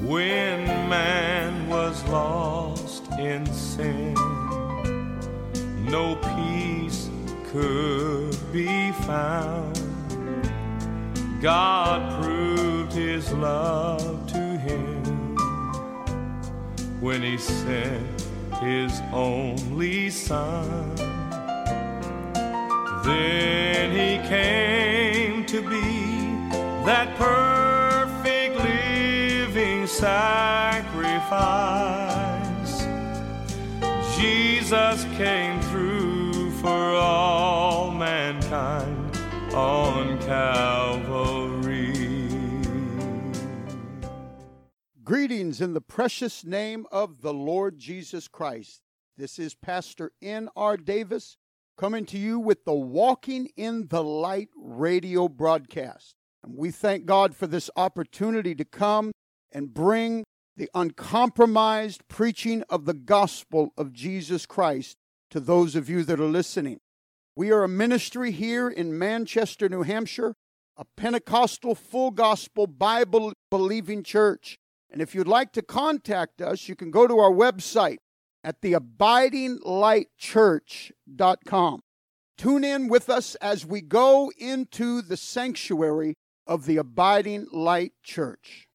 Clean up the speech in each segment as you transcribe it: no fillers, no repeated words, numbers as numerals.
When man was lost in sin, no peace could be found. God proved his love to him when he sent his only Son. Then he came to be that perfect living sacrifice. Jesus came through for all mankind on Calvary. Greetings in the precious name of the Lord Jesus Christ. This is Pastor N.R. Davis coming to you with the Walking in the Light radio broadcast. And we thank God for this opportunity to come and bring the uncompromised preaching of the gospel of Jesus Christ to those of you that are listening. We are a ministry here in Manchester, New Hampshire, a Pentecostal full gospel Bible-believing church. And if you'd like to contact us, you can go to our website at theabidinglightchurch.com. Tune in with us as we go into the sanctuary of the Abiding Light Church.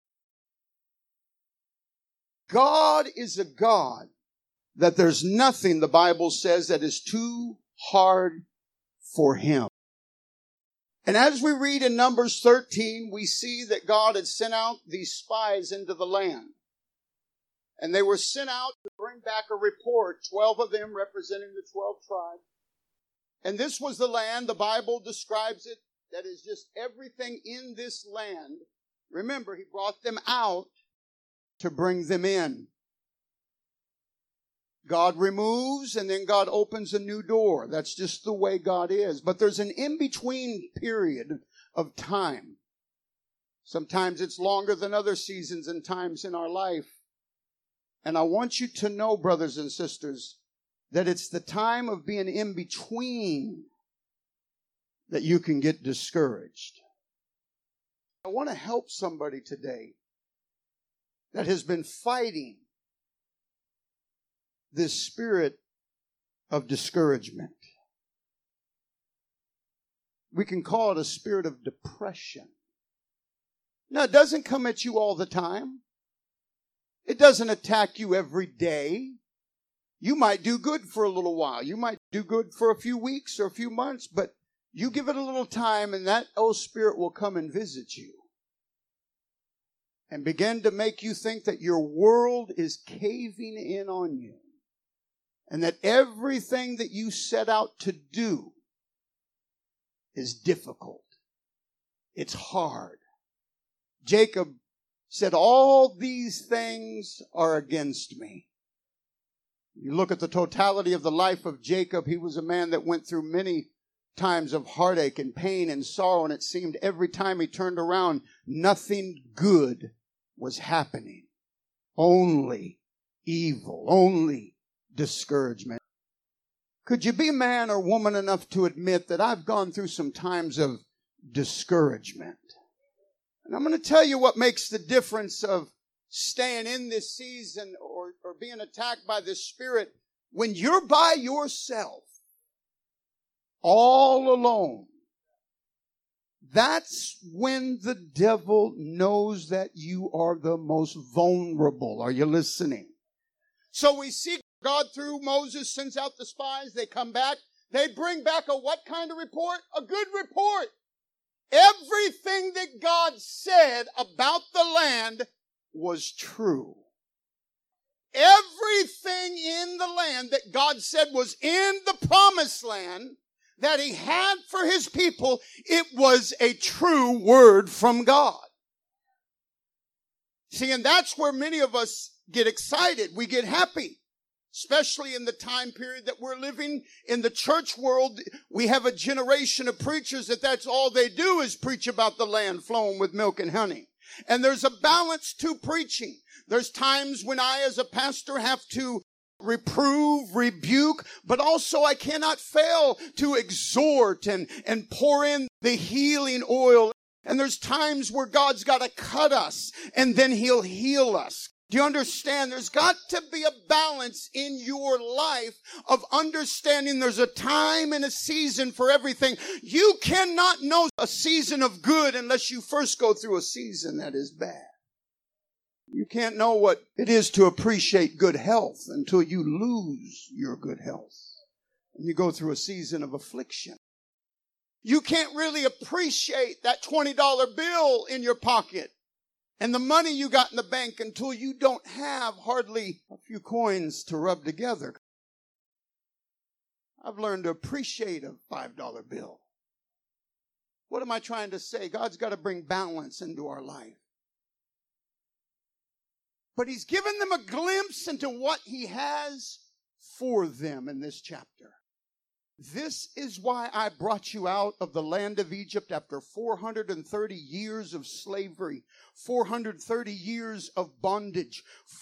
God is a God that there's nothing, the Bible says, that is too hard for Him. And as we read in Numbers 13, we see that God had sent out these spies into the land. And they were sent out to bring back a report, 12 of them representing the 12 tribes. And this was the land, the Bible describes it, that is just everything in this land. Remember, He brought them out to bring them in. God removes and then God opens a new door. That's just the way God is. But there's an in-between period of time. Sometimes it's longer than other seasons and times in our life. And I want you to know, brothers and sisters, that it's the time of being in between that you can get discouraged. I want to help somebody today that has been fighting this spirit of discouragement. We can call it a spirit of depression. Now, it doesn't come at you all the time. It doesn't attack you every day. You might do good for a little while. You might do good for a few weeks or a few months, but you give it a little time and that old spirit will come and visit you and begin to make you think that your world is caving in on you and that everything that you set out to do is difficult. It's hard. Jacob said, all these things are against me. You look at the totality of the life of Jacob, he was a man that went through many times of heartache and pain and sorrow, and it seemed every time he turned around, nothing good was happening. Only evil, only discouragement. Could you be man or woman enough to admit that I've gone through some times of discouragement? And I'm going to tell you what makes the difference of staying in this season or being attacked by this spirit. When you're by yourself, all alone, that's when the devil knows that you are the most vulnerable. Are you listening? So we see God through Moses sends out the spies. They come back. They bring back a what kind of report? A good report. Everything that God said about the land was true. Everything in the land that God said was in the promised land that He had for His people, it was a true word from God. See, and that's where many of us get excited. We get happy. Especially in the time period that we're living in the church world, we have a generation of preachers that's all they do is preach about the land flowing with milk and honey. And there's a balance to preaching. There's times when I, as a pastor, have to reprove, rebuke, but also I cannot fail to exhort and pour in the healing oil And there's times where God's got to cut us and then he'll heal us. Do you understand? There's got to be a balance in your life of understanding there's a time and a season for everything. You cannot know a season of good unless you first go through a season that is bad. You can't know what it is to appreciate good health until you lose your good health. And you go through a season of affliction. You can't really appreciate that $20 bill in your pocket and the money you got in the bank until you don't have hardly a few coins to rub together. I've learned to appreciate a $5 bill. What am I trying to say? God's got to bring balance into our life. But he's given them a glimpse into what he has for them in this chapter. This is why I brought you out of the land of Egypt after 430 years of slavery, 430 years of bondage,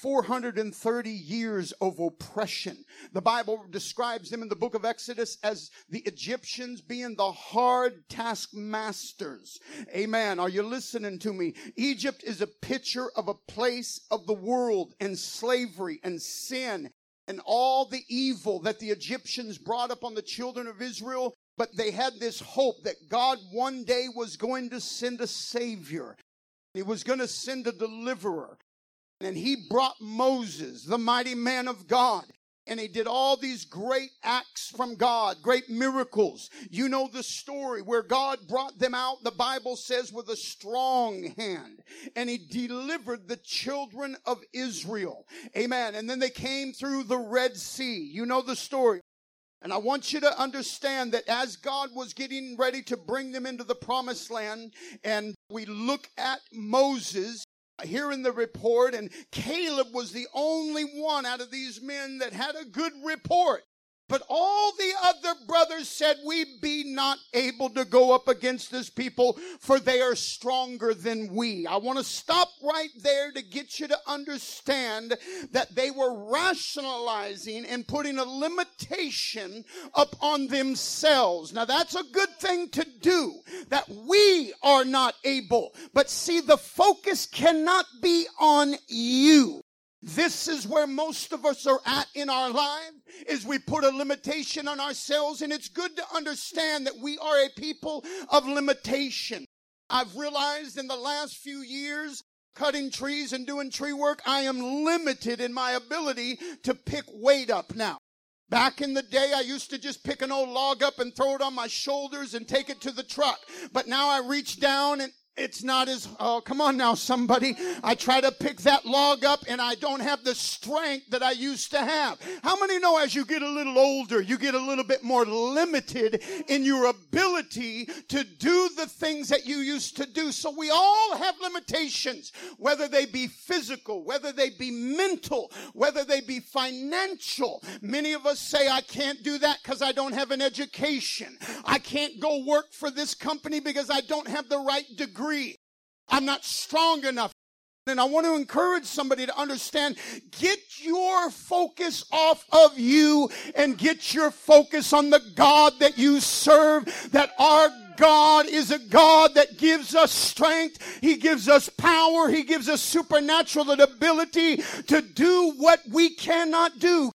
430 years of oppression. The Bible describes them in the book of Exodus as the Egyptians being the hard taskmasters. Amen. Are you listening to me? Egypt is a picture of a place of the world and slavery and sin and all the evil that the Egyptians brought up on the children of Israel. But they had this hope that God one day was going to send a Savior. He was going to send a deliverer. And he brought Moses, the mighty man of God. And he did all these great acts from God, great miracles. You know the story where God brought them out, the Bible says, with a strong hand. And he delivered the children of Israel. Amen. And then they came through the Red Sea. You know the story. And I want you to understand that as God was getting ready to bring them into the promised land, and we look at Moses, here in the report, and Caleb was the only one out of these men that had a good report. But all the other brothers said, we be not able to go up against this people, for they are stronger than we. I want to stop right there to get you to understand that they were rationalizing and putting a limitation upon themselves. Now that's a good thing to do, that we are not able. But see, the focus cannot be on you. This is where most of us are at in our life, is we put a limitation on ourselves, and it's good to understand that we are a people of limitation. I've realized in the last few years, cutting trees and doing tree work, I am limited in my ability to pick weight up now. Back in the day, I used to just pick an old log up and throw it on my shoulders and take it to the truck. But now I reach down and it's not as, oh, come on now, somebody. I try to pick that log up and I don't have the strength that I used to have. How many know as you get a little older, you get a little bit more limited in your ability to do the things that you used to do? So we all have limitations, whether they be physical, whether they be mental, whether they be financial. Many of us say, I can't do that because I don't have an education. I can't go work for this company because I don't have the right degree. I'm not strong enough. And I want to encourage somebody to understand, get your focus off of you and get your focus on the God that you serve, that our God is a God that gives us strength. He gives us power. He gives us supernatural ability to do what we cannot do.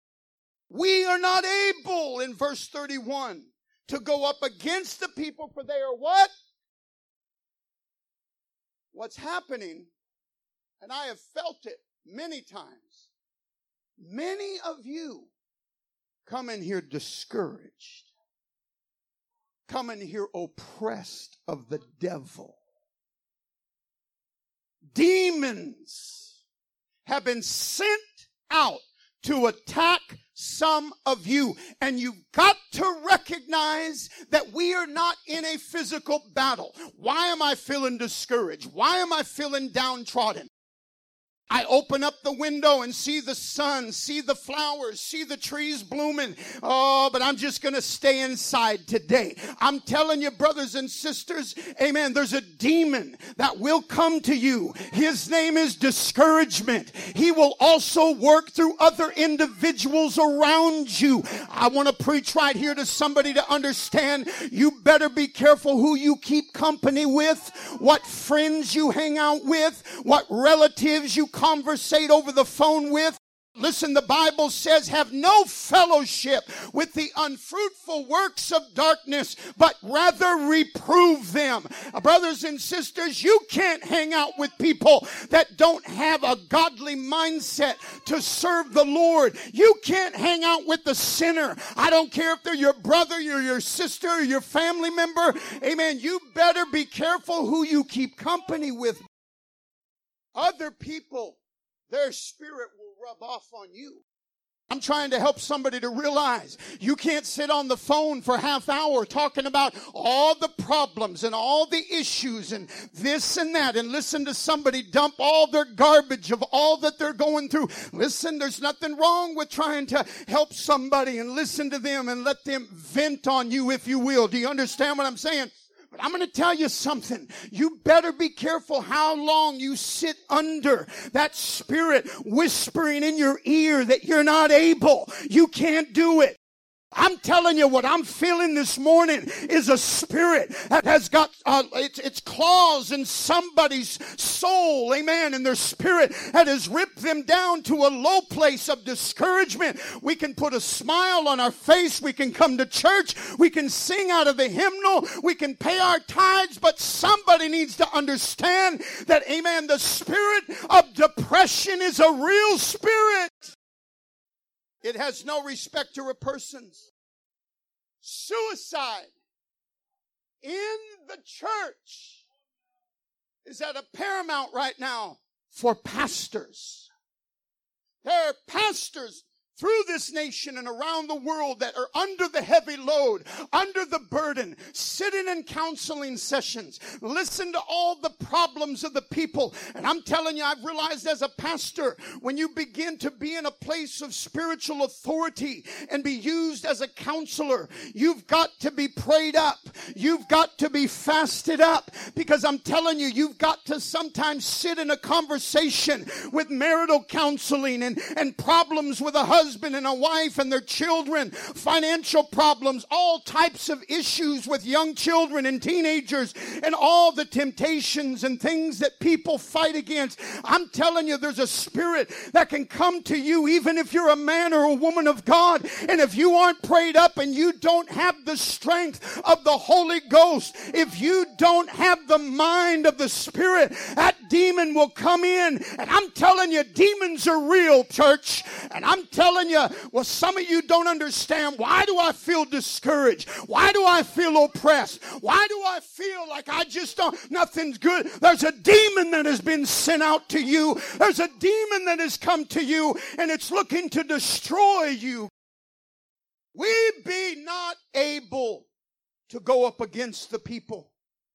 We are not able, in verse 31, to go up against the people, for they are what? What's happening, and I have felt it many times, many of you come in here discouraged, come in here oppressed of the devil. Demons have been sent out to attack some of you. And you've got to recognize that we are not in a physical battle. Why am I feeling discouraged? Why am I feeling downtrodden? I open up the window and see the sun, see the flowers, see the trees blooming. Oh, but I'm just going to stay inside today. I'm telling you, brothers and sisters, amen, there's a demon that will come to you. His name is discouragement. He will also work through other individuals around you. I want to preach right here to somebody to understand you better be careful who you keep company with, what friends you hang out with, what relatives you conversate over the phone with. Listen, the Bible says, have no fellowship with the unfruitful works of darkness, but rather reprove them. Brothers and sisters, you can't hang out with people that don't have a godly mindset to serve the Lord. You can't hang out with the sinner. I don't care if they're your brother, your sister, or your family member. Amen. You better be careful who you keep company with. Other people, their spirit will rub off on you. I'm trying to help somebody to realize you can't sit on the phone for half hour talking about all the problems and all the issues and this and that and listen to somebody dump all their garbage of all that they're going through. Listen, there's nothing wrong with trying to help somebody and listen to them and let them vent on you, if you will. Do you understand what I'm saying? But I'm going to tell you something. You better be careful how long you sit under that spirit whispering in your ear that you're not able. You can't do it. I'm telling you, what I'm feeling this morning is a spirit that has got its claws in somebody's soul, amen, and their spirit that has ripped them down to a low place of discouragement. We can put a smile on our face, we can come to church, we can sing out of the hymnal, we can pay our tithes, but somebody needs to understand that, amen, the spirit of depression is a real spirit. It has no respecter of persons. Suicide in the church is at a paramount right now for pastors. There are pastors through this nation and around the world that are under the heavy load, under the burden, sitting in counseling sessions, listen to all the problems of the people. And I'm telling you, I've realized as a pastor, when you begin to be in a place of spiritual authority and be used as a counselor, you've got to be prayed up. You've got to be fasted up, because I'm telling you, you've got to sometimes sit in a conversation with marital counseling and problems with a husband and a wife and their children, financial problems, all types of issues with young children and teenagers, and all the temptations and things that people fight against. I'm telling you, there's a spirit that can come to you even if you're a man or a woman of God, and if you aren't prayed up and you don't have the strength of the Holy Ghost, if you don't have the mind of the Spirit, that demon will come in. And I'm telling you, demons are real, church. And I'm telling you, well, some of you don't understand. Why do I feel discouraged? Why do I feel oppressed? Why do I feel like I just don't, nothing's good? There's a demon that has been sent out to you. There's a demon that has come to you, and it's looking to destroy you. We be not able to go up against the people.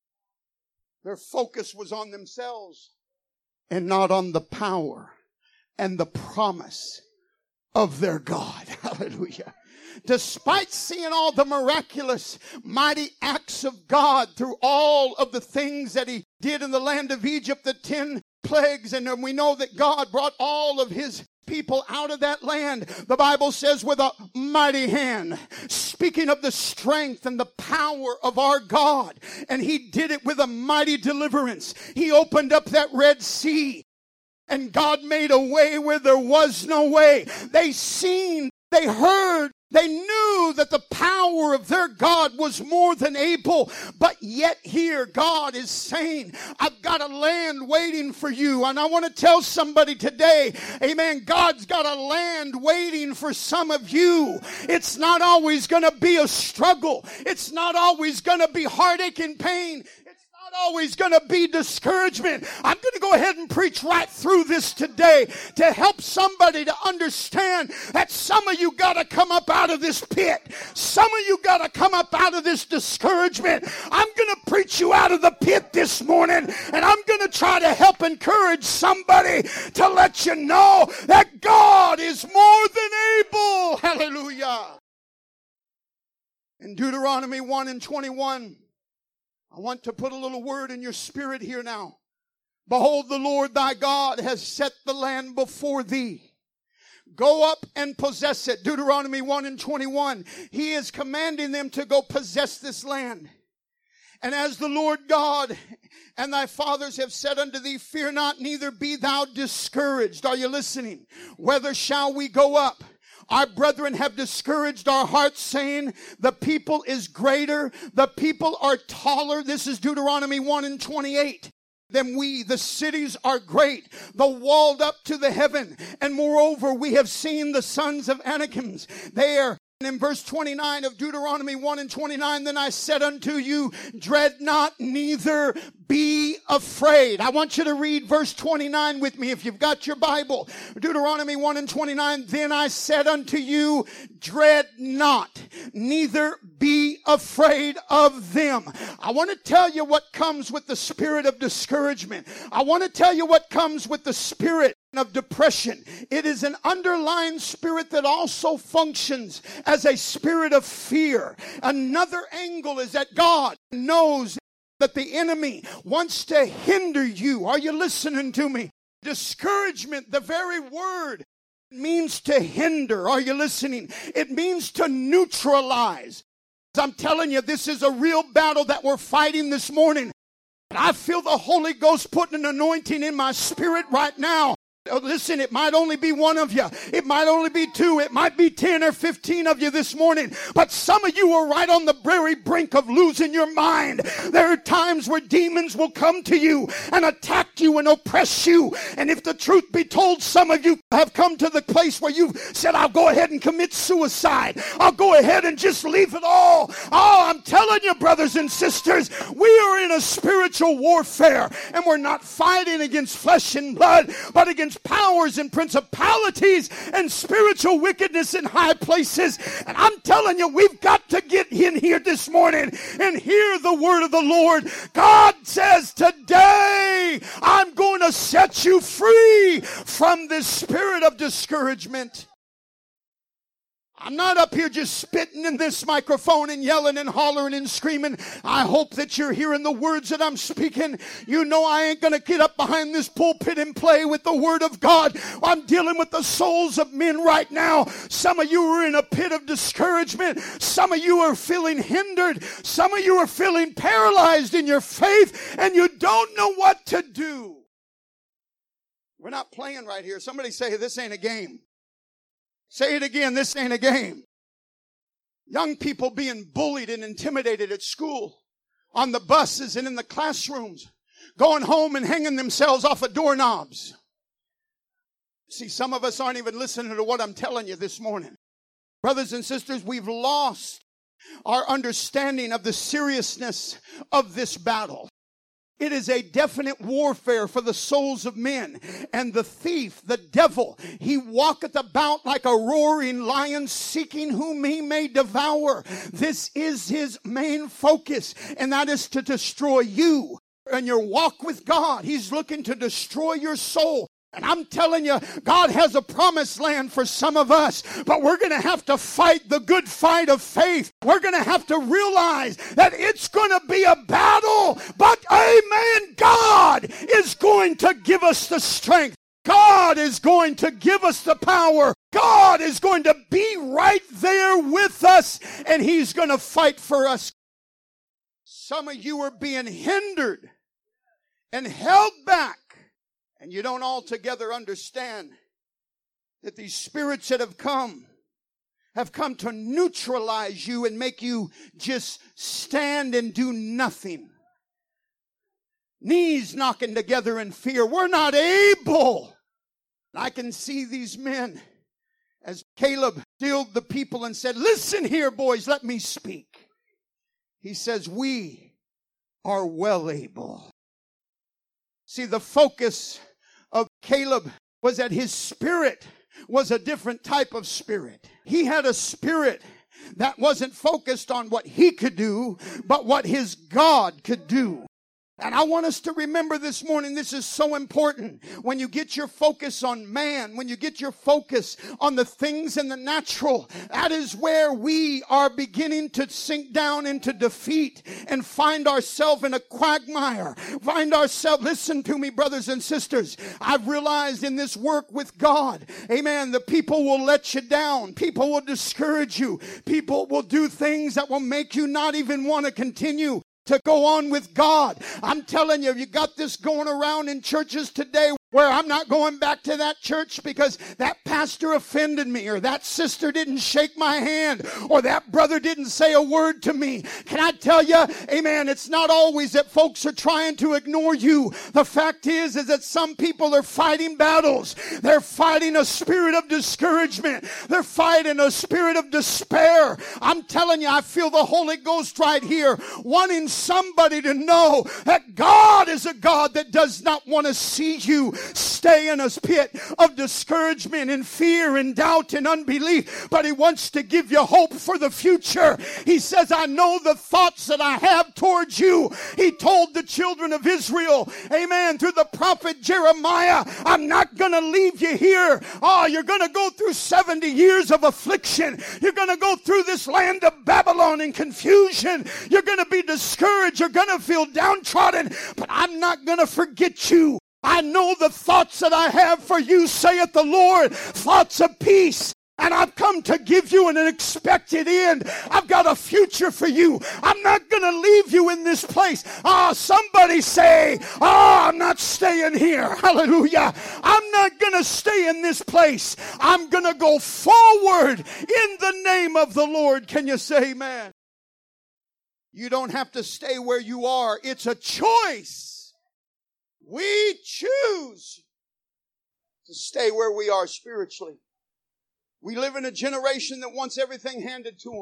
Their focus was on themselves and not on the power and the promise of their God. Hallelujah. Despite seeing all the miraculous, mighty acts of God through all of the things that he did in the land of Egypt, the 10 plagues, and we know that God brought all of his people out of that land, the Bible says, with a mighty hand. Speaking of the strength and the power of our God. And he did it with a mighty deliverance. He opened up that Red Sea, and God made a way where there was no way. They seen, they heard, they knew that the power of their God was more than able. But yet here God is saying, I've got a land waiting for you. And I want to tell somebody today, amen, God's got a land waiting for some of you. It's not always going to be a struggle. It's not always going to be heartache and pain. Always going to be discouragement. I'm going to go ahead and preach right through this today to help somebody to understand that some of you got to come up out of this pit. Some of you got to come up out of this discouragement. I'm going to preach you out of the pit this morning, and I'm going to try to help encourage somebody to let you know that God is more than able. Hallelujah. In Deuteronomy 1:21, I want to put a little word in your spirit here now. Behold, the Lord thy God has set the land before thee. Go up and possess it. Deuteronomy 1:21. He is commanding them to go possess this land. And as the Lord God and thy fathers have said unto thee, fear not, neither be thou discouraged. Are you listening? Whither shall we go up? Our brethren have discouraged our hearts, saying, the people is greater, the people are taller. This is Deuteronomy 1:28. Then we, the cities are great, the walled up to the heaven. And moreover, we have seen the sons of Anakims. They are. And in verse 29 of Deuteronomy 1:29, then I said unto you, dread not, neither be afraid. I want you to read verse 29 with me if you've got your Bible. Deuteronomy 1:29, then I said unto you, dread not, neither be afraid of them. I want to tell you what comes with the spirit of discouragement. I want to tell you what comes with the spirit of depression. It is an underlying spirit that also functions as a spirit of fear. Another angle is that God knows that the enemy wants to hinder you. Are you listening to me? Discouragement, the very word, means to hinder. Are you listening? It means to neutralize. I'm telling you, this is a real battle that we're fighting this morning. I feel the Holy Ghost putting an anointing in my spirit right now. Listen, it might only be one of you. It might only be two. It might be 10 or 15 of you this morning. But some of you are right on the very brink of losing your mind. There are times where demons will come to you and attack you and oppress you. And if the truth be told, some of you have come to the place where you've said, I'll go ahead and commit suicide. I'll go ahead and just leave it all. Oh, I'm telling you, brothers and sisters, we are in a spiritual warfare. And we're not fighting against flesh and blood, but against powers and principalities and spiritual wickedness in high places. And I'm telling you, we've got to get in here this morning and hear the word of the Lord. God says, today I'm going to set you free from this spirit of discouragement. I'm not up here just spitting in this microphone and yelling and hollering and screaming. I hope that you're hearing the words that I'm speaking. You know I ain't going to get up behind this pulpit and play with the word of God. I'm dealing with the souls of men right now. Some of you are in a pit of discouragement. Some of you are feeling hindered. Some of you are feeling paralyzed in your faith and you don't know what to do. We're not playing right here. Somebody say, this ain't a game. Say it again, this ain't a game. Young people being bullied and intimidated at school, on the buses and in the classrooms, going home and hanging themselves off of doorknobs. See, some of us aren't even listening to what I'm telling you this morning. Brothers and sisters, we've lost our understanding of the seriousness of this battle. It is a definite warfare for the souls of men. And the thief, the devil, he walketh about like a roaring lion, seeking whom he may devour. This is his main focus, and that is to destroy you and your walk with God. He's looking to destroy your soul. And I'm telling you, God has a promised land for some of us, but we're going to have to fight the good fight of faith. We're going to have to realize that it's going to be a battle, but amen, God is going to give us the strength. God is going to give us the power. God is going to be right there with us, and He's going to fight for us. Some of you are being hindered and held back. And you don't altogether understand that these spirits that have come to neutralize you and make you just stand and do nothing. Knees knocking together in fear. We're not able. I can see these men as Caleb stilled the people and said, listen here, boys, let me speak. He says, we are well able. See, the focus of Caleb was that his spirit was a different type of spirit. He had a spirit that wasn't focused on what he could do, but what his God could do. And I want us to remember this morning, this is so important. When you get your focus on man, when you get your focus on the things in the natural, that is where we are beginning to sink down into defeat and find ourselves in a quagmire. Listen to me, brothers and sisters. I've realized in this work with God, amen, the people will let you down. People will discourage you. People will do things that will make you not even want to continue to go on with God. I'm telling you, you got this going around in churches today where I'm not going back to that church because that pastor offended me, or that sister didn't shake my hand, or that brother didn't say a word to me. Can I tell you, amen, it's not always that folks are trying to ignore you. The fact is that some people are fighting battles. They're fighting a spirit of discouragement. They're fighting a spirit of despair. I'm telling you, I feel the Holy Ghost right here, wanting somebody to know that God is a God that does not want to see you stay in a pit of discouragement and fear and doubt and unbelief, but He wants to give you hope for the future. He says, I know the thoughts that I have towards you. He told the children of Israel, amen, through the prophet Jeremiah, I'm not going to leave you here. You're going to go through 70 years of affliction. You're going to go through this land of Babylon in confusion. You're going to be discouraged. You're going to feel downtrodden, but I'm not going to forget you. I know the thoughts that I have for you, saith the Lord, thoughts of peace. And I've come to give you an expected end. I've got a future for you. I'm not going to leave you in this place. Somebody say, I'm not staying here. Hallelujah. I'm not going to stay in this place. I'm going to go forward in the name of the Lord. Can you say amen? You don't have to stay where you are. It's a choice. We choose to stay where we are spiritually. We live in a generation that wants everything handed to them.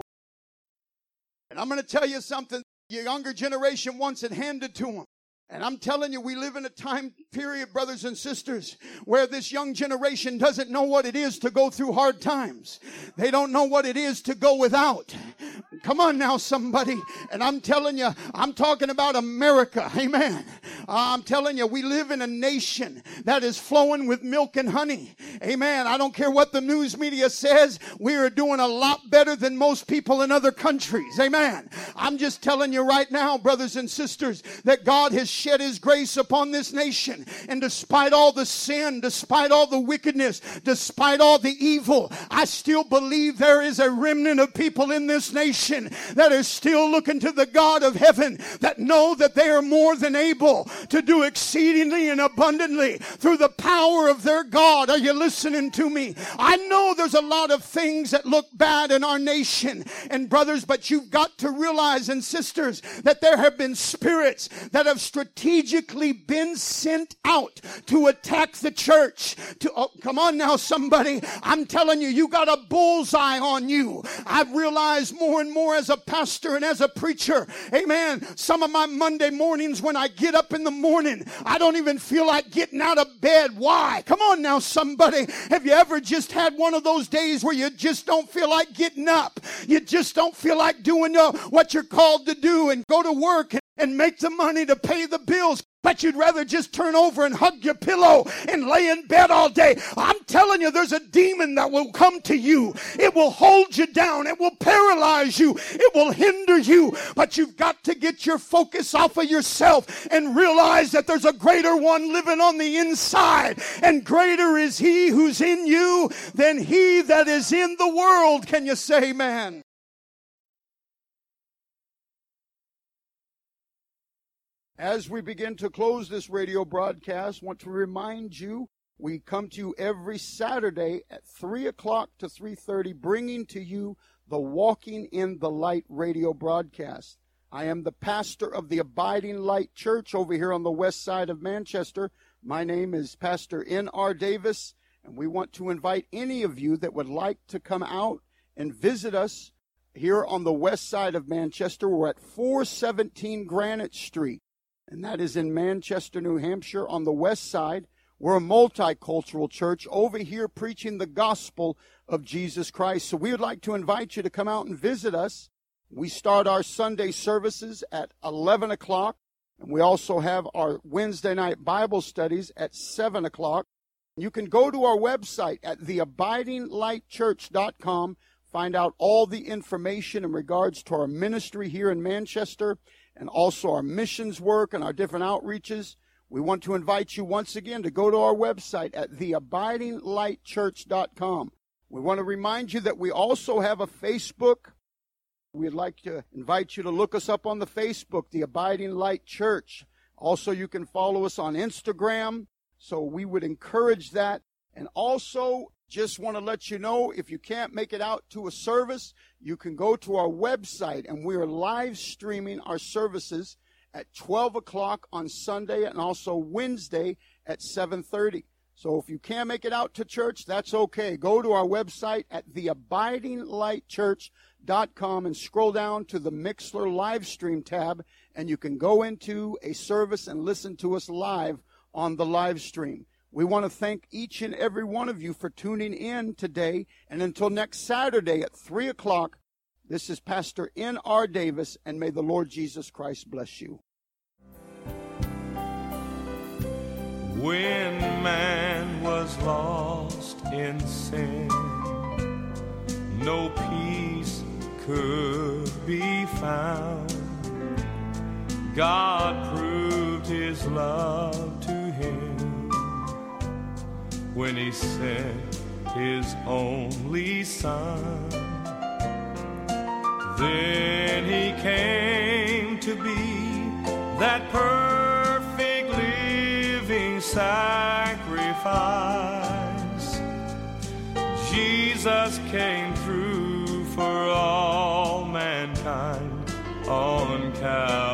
And I'm going to tell you something. The younger generation wants it handed to them. And I'm telling you, we live in a time period, brothers and sisters, where this young generation doesn't know what it is to go through hard times. They don't know what it is to go without. Come on now, somebody. And I'm telling you, I'm talking about America. Amen. I'm telling you, we live in a nation that is flowing with milk and honey. Amen. I don't care what the news media says. We are doing a lot better than most people in other countries. Amen. I'm just telling you right now, brothers and sisters, that God has shed His grace upon this nation. And despite all the sin, despite all the wickedness, despite all the evil, I still believe there is a remnant of people in this nation that are still looking to the God of heaven, that know that they are more than able to do exceedingly and abundantly through the power of their God. Are you listening to me? I know there's a lot of things that look bad in our nation, and brothers, but you've got to realize, and sisters, that there have been spirits that have strategically been sent out to attack the church. Come on now, somebody. I'm telling you, you got a bullseye on you. I've realized more and more as a pastor and as a preacher, amen, some of my Monday mornings when I get up in the morning, I don't even feel like getting out of bed. Why? Come on now, somebody. Have you ever just had one of those days where you just don't feel like getting up? You just don't feel like doing what you're called to do and go to work and make the money to pay the bills, but you'd rather just turn over and hug your pillow and lay in bed all day. I'm telling you, there's a demon that will come to you. It will hold you down. It will paralyze you. It will hinder you. But you've got to get your focus off of yourself and realize that there's a greater one living on the inside. And greater is He who's in you than he that is in the world. Can you say amen? As we begin to close this radio broadcast, I want to remind you, we come to you every Saturday at 3 o'clock to 3:30, bringing to you the Walking in the Light radio broadcast. I am the pastor of the Abiding Light Church over here on the west side of Manchester. My name is Pastor N.R. Davis, and we want to invite any of you that would like to come out and visit us here on the west side of Manchester. We're at 417 Granite Street. and that is in Manchester, New Hampshire on the west side. We're a multicultural church over here preaching the gospel of Jesus Christ. So we would like to invite you to come out and visit us. We start our Sunday services at 11 o'clock, and we also have our Wednesday night Bible studies at 7 o'clock. You can go to our website at theabidinglightchurch.com, find out all the information in regards to our ministry here in Manchester and also our missions work and our different outreaches. We want to invite you once again to go to our website at theabidinglightchurch.com. We want to remind you that we also have a Facebook. We'd like to invite you to look us up on the Facebook, The Abiding Light Church. Also, you can follow us on Instagram, so we would encourage that. And also, just want to let you know, if you can't make it out to a service, you can go to our website, and we are live streaming our services at 12 o'clock on Sunday and also Wednesday at 7:30. So if you can't make it out to church, that's okay. Go to our website at theabidinglightchurch.com and scroll down to the Mixler live stream tab, and you can go into a service and listen to us live on the live stream. We want to thank each and every one of you for tuning in today. And until next Saturday at 3 o'clock, this is Pastor N.R. Davis, and may the Lord Jesus Christ bless you. When man was lost in sin, no peace could be found. God proved his love to him when he sent his only Son. Then he came to be that perfect living sacrifice. Jesus came through for all mankind on Calvary.